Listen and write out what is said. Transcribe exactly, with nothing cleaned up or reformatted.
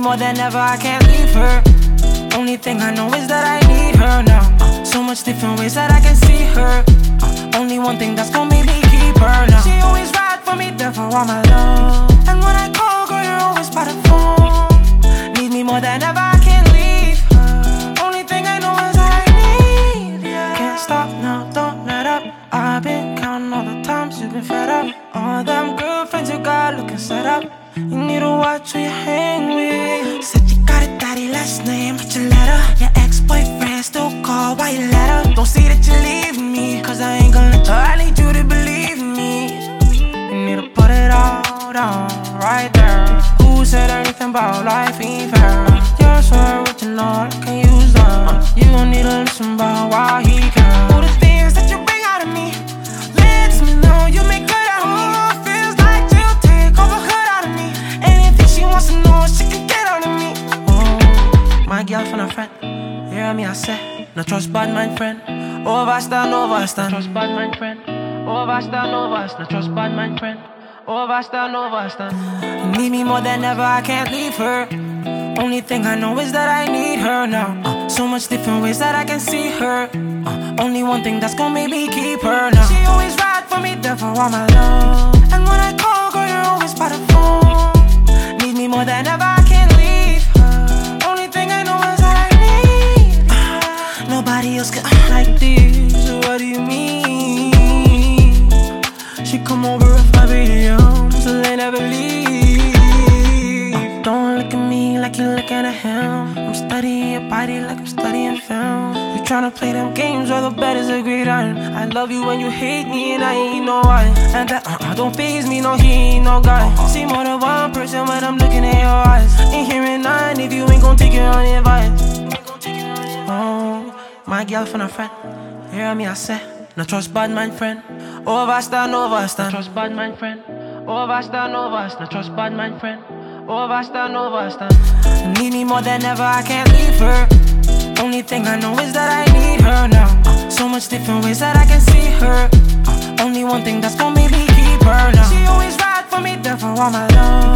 more than ever, I can't leave her. Only thing I know is that I need her now. uh, So much different ways that I can see her. uh, Only one thing that's gonna make me keep her now. She always ride for me, there for all my love. And when I call, girl, you're always by the phone. Need me more than ever, I can't leave her. Only thing I know is that I need you. Can't stop now, don't let up. I've been counting all the times you've been fed up. All them girlfriends you got looking set up. You need to watch who you hang with. Said you got a daddy last name, but you let her. Your ex-boyfriend still call, why you let her? Don't say that you leave me, cause I ain't gonna let you. I need you to believe me. You need to put it all down, right there. Who said anything about life ain't fair? You're so original, I can use that. You don't need to listen about why he cares. All the things that you bring out of me lets me know you make good out of me. Feels like you take over hood out of me. Anything she wants to know, she can get out of me. Oh, my girl from a friend, hear me I say, no trust bad mind friend. Overstand, overstand. Trust bad mind friend. Overstand, overstand. No trust bad mind friend. Overstand, overstand. You need me more than ever, I can't leave her. Only thing I know is that I need her now. uh, So much different ways that I can see her. uh, Only one thing that's gonna make me keep her now. She always ride for me, there for all my love. And when I call, girl, you're always by the phone. Need me more than ever, I can't leave her. Only thing I know is that I need her. Nobody else can act like this. So what do you mean? She come over if I be young, so they never leave. Don't look at me like you're looking at him. I'm studying your body like I'm studying film. You tryna play them games where the bet is a great iron. I love you when you hate me and I ain't no why. And that uh-uh don't faze me, no he ain't no guy. See more than one person when I'm looking at your eyes. Ain't hearing none if you ain't gon' take it on the advice. Oh, my girl from a friend, hear me I say, no trust bad mind friend. Overstand, overstand. Trust bad mind friend. Overstand, overstand. No trust bad mind friend. Overstand, overstand. You need me more than ever, I can't leave her. Only thing I know is that I need her now. uh, So much different ways that I can see her. uh, Only one thing that's gonna make me keep her now. She always ride for me, there for all my love.